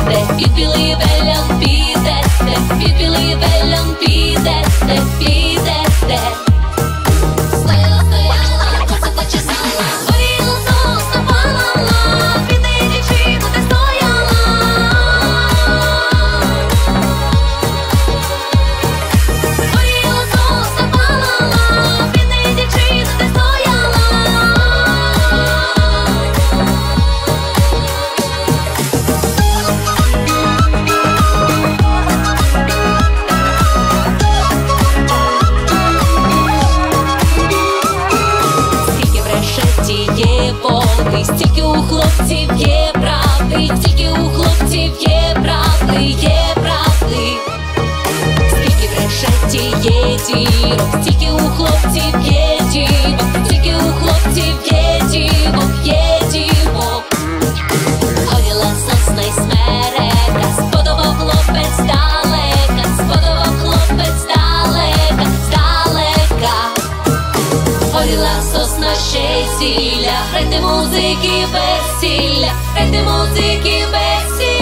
де під білий велян підете, під білий велян підете, підете. Стояла, стояла, коса почесала, горіла сосна палала, піди дівчину, де стояла. Горіла сосна палала, піди дівчину, де стояла. Є води, стільки у хлопців є правди, стільки у хлопців є правди, є правди. Скільки в решеті є дірок, стільки у хлопців є дівок, стільки у хлопців є дівок, є дівок. Горіла сосна й смерека, сподобав хлопець далека, сподобав хлопець далека, здалека. Горіла сосна ще й зілля, грайте музики, весілля, грайте музики, весілля.